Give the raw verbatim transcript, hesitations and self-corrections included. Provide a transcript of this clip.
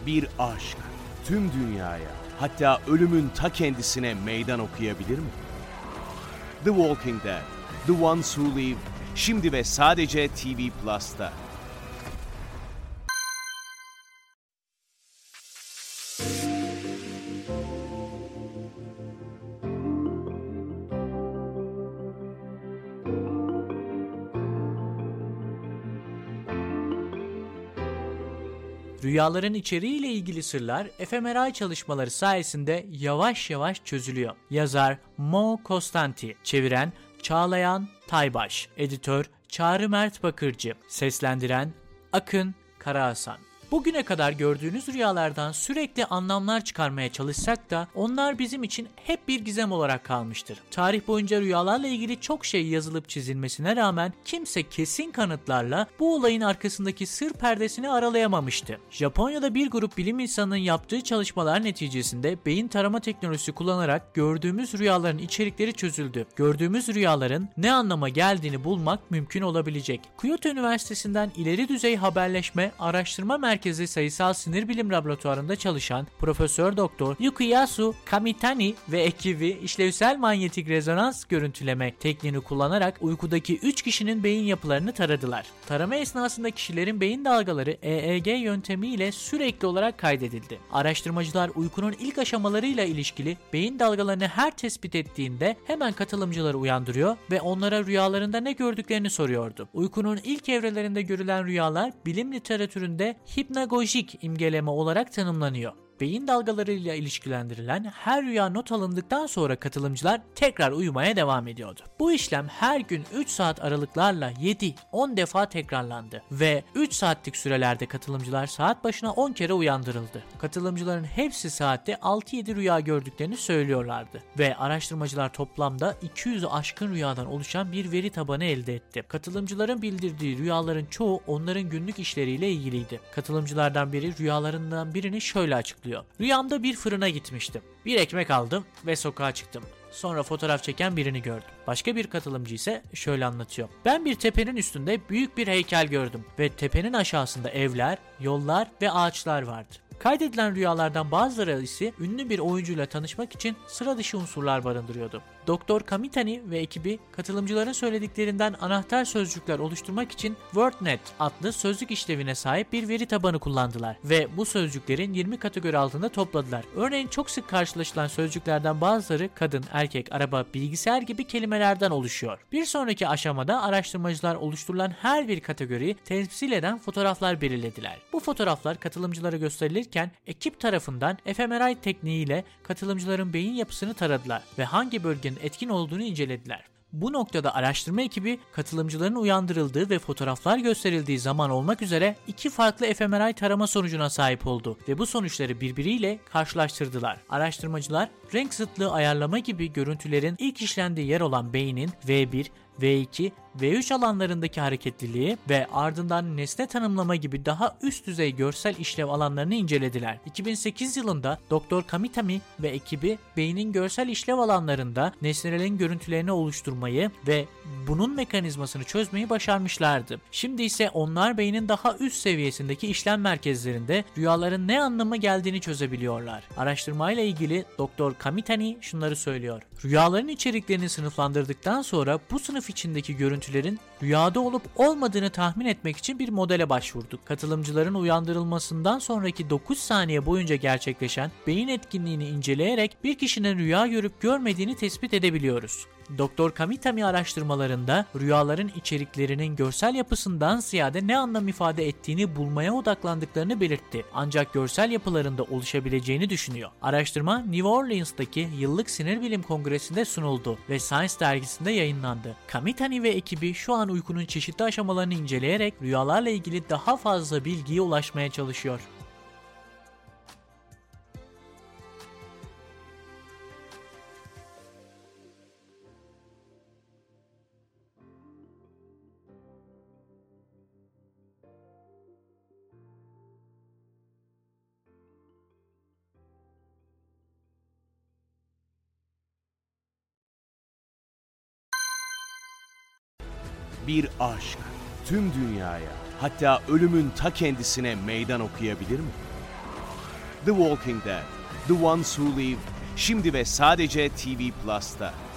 Bir aşk tüm dünyaya, hatta ölümün ta kendisine meydan okuyabilir mi? The Walking Dead, The Ones Who Live, şimdi ve sadece T V Plus'ta. Rüyaların içeriğiyle ilgili sırlar fMRI çalışmaları sayesinde yavaş yavaş çözülüyor. Yazar Mo Kostanti, çeviren Çağlayan Taybaş, editör Çağrı Mert Bakırcı, seslendiren Akın Karahasan. Bugüne kadar gördüğünüz rüyalardan sürekli anlamlar çıkarmaya çalışsak da onlar bizim için hep bir gizem olarak kalmıştır. Tarih boyunca rüyalarla ilgili çok şey yazılıp çizilmesine rağmen kimse kesin kanıtlarla bu olayın arkasındaki sır perdesini aralayamamıştı. Japonya'da bir grup bilim insanının yaptığı çalışmalar neticesinde beyin tarama teknolojisi kullanarak gördüğümüz rüyaların içerikleri çözüldü. Gördüğümüz rüyaların ne anlama geldiğini bulmak mümkün olabilecek. Kyoto Üniversitesi'nden ileri düzey haberleşme araştırma merkezi Merkezi Sayısal Sinir Bilim Laboratuvarı'nda çalışan Profesör Doktor Yukiyasu Kamitani ve ekibi işlevsel manyetik rezonans görüntüleme tekniğini kullanarak uykudaki üç kişinin beyin yapılarını taradılar. Tarama esnasında kişilerin beyin dalgaları E E G yöntemiyle sürekli olarak kaydedildi. Araştırmacılar uykunun ilk aşamalarıyla ilişkili beyin dalgalarını her tespit ettiğinde hemen katılımcıları uyandırıyor ve onlara rüyalarında ne gördüklerini soruyordu. Uykunun ilk evrelerinde görülen rüyalar bilim literatüründe hipnagojik imgeleme olarak tanımlanıyor. Beyin dalgalarıyla ilişkilendirilen her rüya not alındıktan sonra katılımcılar tekrar uyumaya devam ediyordu. Bu işlem her gün üç saat aralıklarla yedi on defa tekrarlandı ve üç saatlik sürelerde katılımcılar saat başına on kere uyandırıldı. Katılımcıların hepsi saatte altı yedi rüya gördüklerini söylüyorlardı ve araştırmacılar toplamda iki yüzü aşkın rüyadan oluşan bir veri tabanı elde etti. Katılımcıların bildirdiği rüyaların çoğu onların günlük işleriyle ilgiliydi. Katılımcılardan biri rüyalarından birini şöyle açıklıyor. Rüyamda bir fırına gitmiştim. Bir ekmek aldım ve sokağa çıktım. Sonra fotoğraf çeken birini gördüm. Başka bir katılımcı ise şöyle anlatıyor. Ben bir tepenin üstünde büyük bir heykel gördüm ve tepenin aşağısında evler, yollar ve ağaçlar vardı. Kaydedilen rüyalardan bazıları ise ünlü bir oyuncuyla tanışmak için sıra dışı unsurlar barındırıyordu. Doktor Kamitani ve ekibi katılımcıların söylediklerinden anahtar sözcükler oluşturmak için WordNet adlı sözlük işlevine sahip bir veri tabanı kullandılar ve bu sözcüklerin yirmi kategori altında topladılar. Örneğin çok sık karşılaşılan sözcüklerden bazıları kadın, erkek, araba, bilgisayar gibi kelimelerden oluşuyor. Bir sonraki aşamada araştırmacılar oluşturulan her bir kategoriyi temsil eden fotoğraflar belirlediler. Bu fotoğraflar katılımcılara gösterilirken ekip tarafından fMRI tekniğiyle katılımcıların beyin yapısını taradılar ve hangi bölgenin etkin olduğunu incelediler. Bu noktada araştırma ekibi katılımcıların uyandırıldığı ve fotoğraflar gösterildiği zaman olmak üzere iki farklı fMRI tarama sonucuna sahip oldu ve bu sonuçları birbiriyle karşılaştırdılar. Araştırmacılar renk zıtlığı ayarlama gibi görüntülerin ilk işlendiği yer olan beynin V bir, V iki, V üç alanlarındaki hareketliliği ve ardından nesne tanımlama gibi daha üst düzey görsel işlev alanlarını incelediler. iki bin sekiz yılında Doktor Kamitani ve ekibi beynin görsel işlev alanlarında nesnelerin görüntülerini oluşturmayı ve bunun mekanizmasını çözmeyi başarmışlardı. Şimdi ise onlar beynin daha üst seviyesindeki işlem merkezlerinde rüyaların ne anlama geldiğini çözebiliyorlar. Araştırmayla ilgili Doktor Kamitani şunları söylüyor. Rüyaların içeriklerini sınıflandırdıktan sonra bu sınıf içindeki görüntülerin rüyada olup olmadığını tahmin etmek için bir modele başvurduk. Katılımcıların uyandırılmasından sonraki dokuz saniye boyunca gerçekleşen beyin etkinliğini inceleyerek bir kişinin rüya görüp görmediğini tespit edebiliyoruz. Doktor Kamitani araştırmalarında rüyaların içeriklerinin görsel yapısından ziyade ne anlam ifade ettiğini bulmaya odaklandıklarını belirtti. Ancak görsel yapılarında oluşabileceğini düşünüyor. Araştırma New Orleans'taki Yıllık Sinir Bilim Kongresi'nde sunuldu ve Science dergisinde yayınlandı. Kamitani ve ekibi şu an uykunun çeşitli aşamalarını inceleyerek rüyalarla ilgili daha fazla bilgiye ulaşmaya çalışıyor. Bir aşk tüm dünyaya, hatta ölümün ta kendisine meydan okuyabilir mi? The Walking Dead, The Ones Who Live, şimdi ve sadece T V Plus'ta.